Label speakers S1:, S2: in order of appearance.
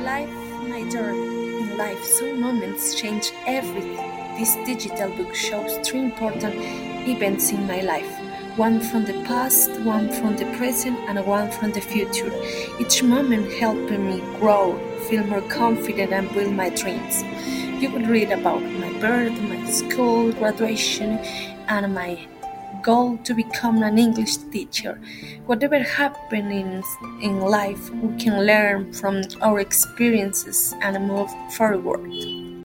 S1: life, my journey in life, some moments change everything. This digital book shows three important events in my life. One from the past, one from the present, and one from the future. Each moment helped me grow, feel more confident, and build my dreams. You will read about my birth, my school, graduation, and my goal to become an English teacher. Whatever happens in life, we can learn from our experiences and move forward.